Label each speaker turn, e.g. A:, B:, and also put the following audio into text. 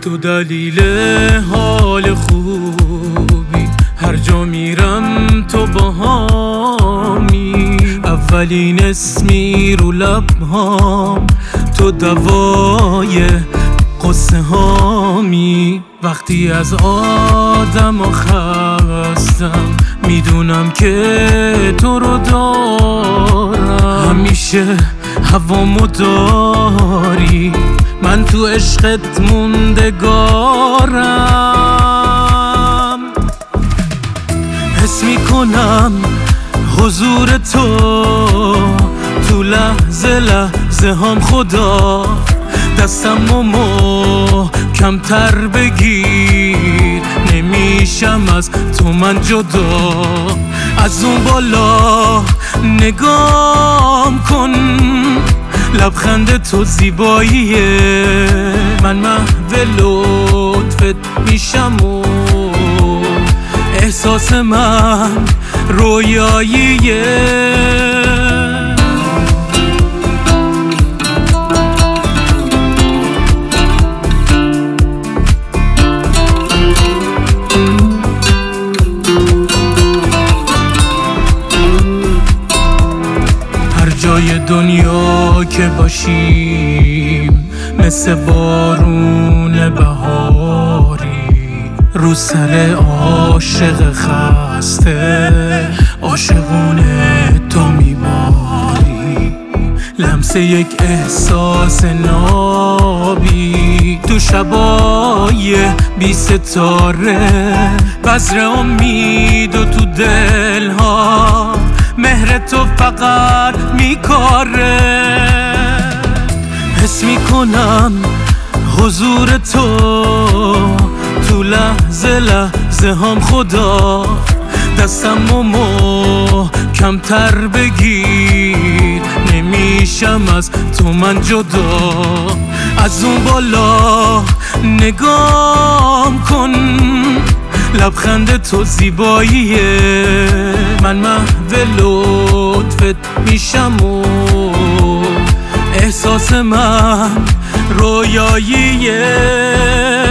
A: تو دلیل حال خوبی، هر جا میرم تو باهامی. اولین اسمی رو لبهام، تو دوای قصه هامی. وقتی از آدم خستم میدونم که تو رو دارم. همیشه هوامو داری، من تو عشقت موندگارم. حس میکنم حضور تو لحظه لحظه هم خدا. دستمو محکم‌تر بگیر، نمیشم از تو من جدا. از اون بالا نگام کن، لبخند تو زیباییه. من محو لطفت میشم و احساس من رویاییه. جای دنیا که باشیم مثل بارون بهاری، رو سر عاشق خسته عاشقونه تو میباری. لمسه یک احساس نابی تو شبای بی ستاره. بذر امید و تو دلها مهر تو فقط میکاره. حس میکنم حضور تو لحظه لحظه هم خدا. دستمو محکم‌تر بگیر، نمیشم از تو من جدا. از اون بالا نگام کن، لبخند تو زیباییه. من محو لطفت میشم و احساس من رویاییه.